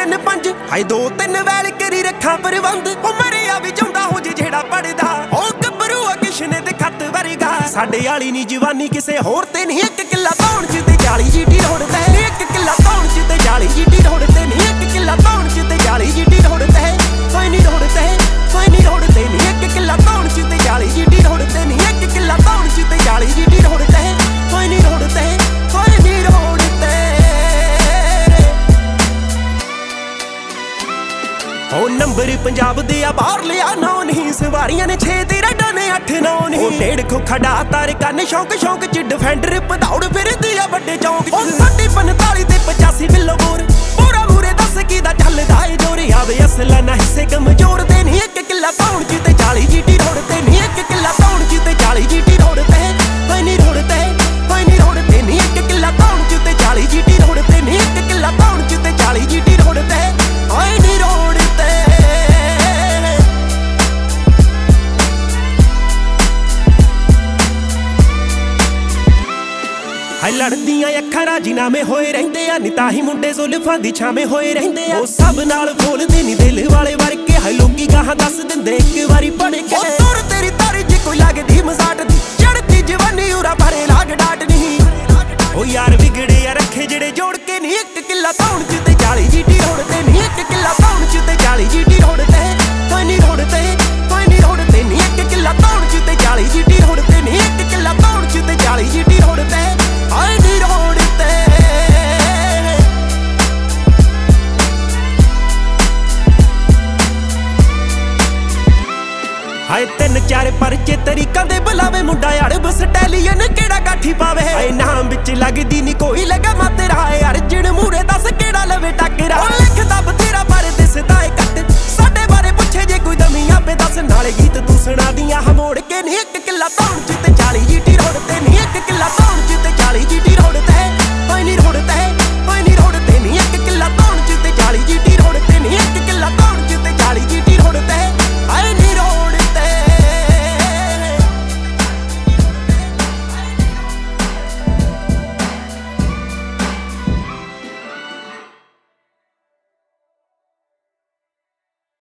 3-5 ਹਾਏ 2-3 ਵੈਲ ਕਰੀ ਰੱਖਾਂ ਪ੍ਰਬੰਧ ਉਹ ਮਰਿਆ ਵੀ ਜਾਂਦਾ ਹੋ ਜੇ ਜਿਹੜਾ ਪੜਦਾ ਉਹ ਗੱਭਰੂ ਆ ਕਿਸ਼ਨੇ ਦੇ ਖੱਤ ਵਰਗਾ ਸਾਡੇ ਵਾਲੀ ਨੀ ਜਵਾਨੀ ਕਿਸੇ ਹੋਰ ਤੇ ਨਹੀਂ ਇੱਕ ਕਿੱਲਾ ਧੌਣ ਚ ਤੇ 40 ਜੀਟੀ ਰੋਡ ਤੇ ਇੱਕ ਕਿੱਲਾ ਧੌਣ ਚ ਤੇ 40 ਜੀਟੀ ਰੋਡ ਤੇ ਨਹੀਂ ਇੱਕ ਕਿੱਲਾ ਧੌਣ ਚ ਤੇ 40 ਜੀਟੀ ਰੋਡ ਤੇ ਕੋਈ ਨਹੀਂ ਰੋਡ ਤੇ ਕੋਈ ਨਹੀਂ ਰੋਡ ਤੇ ਨਹੀਂ ਇੱਕ ਕਿੱਲਾ ਧੌਣ ਚ ਤੇ 40 ਜੀਟੀ ਰੋਡ ਤੇ ਨਹੀਂ ਇੱਕ ਕਿੱਲਾ ਧੌਣ ਚ ਤੇ 40 ਜੀਟੀ ਰੋਡ ਤੇ ਕੋਈ ਨਹੀਂ ਰੋਡ ਤੇ ਕੋਈ ਨਹੀਂ ਰੋਡ ਤੇ ਉਹ ਨੰਬਰ ਪੰਜਾਬ ਦੇ ਆ ਬਾਹਰ ਲਿਆ ਨੌ ਨਹੀਂ ਸਵਾਰੀਆਂ ਨੇ 6 ਤੇ ਰੈਡਾਂ ਨੇ 8-9 ਨਹੀਂ ਉਹ ਡੇਢ ਖੋਖਾ ਤਾਰ ਕੰਨ ਸ਼ੌਂਕ ਚ ਡਿਫੈਂਡਰ ਪਧੌੜ ਫਿਰਦੀ ਆ ਵੱਡੇ ਚੌਂਕ ਉਹ 45 ਤੇ 85 ਬਿੱਲੋ ਬੋਰ ਪੂਰਾ ਮੂਰੇ ਦੱਸ ਕੀ ਦਾ ਚੱਲਦਾ ਏ ਜੋਰ ਆਵੇ ਅਸਲਾ ਨਾ ਹਿੱਸੇ ਕਮਜ਼ੋਰ ਦੇ ਨਹੀਂ ਇੱਕ ਕਿੱਲਾ ਧੌਣ ਚ ਤੇ 40 ਜੀਟੀ ਰੋਡ ਤੇ ਨਹੀਂ ਇੱਕ ਕਿੱਲਾ ਧੌਣ ਚ ਤੇ 40 ਜੀਟੀ ਰੋਡ ਤੇ ਕੋਈ ਨਹੀਂ ਰੋਡ ਤੇ ਕੋਈ ਨਹੀਂ ਰੋਡ ਤੇ ਨਹੀਂ ਇੱਕ ਕਿੱਲਾ ਧੌਣ ਚ ਤੇ 40 ਜੀਟੀ ਰੋਡ ਤੇ ਨਹੀਂ ਇੱਕ ਕਿੱਲਾ ਧੌਣ ਚ ਤੇ 40 ਜੀਟੀ ਰੋਡ ਤੇ ਕੋਈ ਨਹੀਂ ਰੋਡ ਤੇ ਹਾਏ ਲੜਦੀਆਂ ਅੱਖਾਂ ਰਾਜੀਨਾਮੇ ਹੋਏ ਰਹਿੰਦੇ ਆ ਨੀ ਤਾਂ ਹੀ ਮੁੰਡੇ ਜ਼ੁਲਫਾਂ ਦੀ ਛਾਵੇਂ ਹੋਏ ਰਹਿੰਦੇ ਆ ਉਹ ਸਭ ਨਾਲ ਬੋਲਦੇ ਨੀ ਦਿਲ ਵਾਲੇ ਵਰਗੇ ਹਾਏ ਲੋਕੀ ਗਾਹਾਂ ਦੱਸ ਦਿੰਦੇ ਇੱਕ ਵਾਰੀ ਪੜ ਕੇ ਉਹ ਤੁਰ ਤੇਰੀ ਤਾਰੀ ਜੇ ਕੋਈ ਲੱਗਦੀ ਮਜ਼ਾਟ ਦੀ ਚੜਦੀ ਜਵਾਨੀ ਉਰਾ ਭਰੇ ਲਾਗ ਡਾਟ ਨਹੀਂ ਉਹ ਯਾਰ ਵਿਗੜੇ ਆ ਰੱਖੇ ਜਿਹੜੇ ਜੋੜ ਕੇ ਨਹੀਂ ਇੱਕ ਕਿੱਲਾ ਧੌਣ ਚ ਤੇ 40 ਜੀਟੀ ਰੋਡ ਤੇ ਨਹੀਂ ਇੱਕ ਕਿੱਲਾ ਧੌਣ ਚ ਤੇ 40 ਜੀਟੀ ਰੋਡ ਤੇ ਕੋਈ ਨਹੀਂ ਰੋਡ ਤੇ ਕੋਈ ਨਹੀਂ ਰੋਡ ਤੇ ਨਹੀਂ ਇੱਕ ਕਿੱਲਾ ਧੌਣ ਚ ਤੇ 40 ਜੀਟੀ ਰੋਡ ਤੇ ਨਹੀਂ ਇੱਕ ਕਿੱਲਾ ਧੌਣ ਚ ਤੇ 40 ਜੀਟੀ ਰੋਡ ਤੇ ਕੋਈ ਨਹੀਂ ਰੋਡ ਤੇ ਹਾਏ 3-4 ਪਰਚੇ ਤਰੀਕਾਂ ਦੇ ਬੁਲਾਵੇ ਮੁੰਡਾ ਅੜਬ ਸਟੈਲੀਅਨ ਕਿਹੜਾ ਗਾਠੀ ਪਾਵੇ ਹਾਏ ਨਾਮ ਵਿੱਚ ਲੱਗਦੀ ਨੀ ਕੋਈ ਲਗਾ ਮਾ ਤੇਰਾ ਅਰਜਨ ਮੂਰੇ ਦੱਸ ਕਿਹੜਾ ਲਵੇ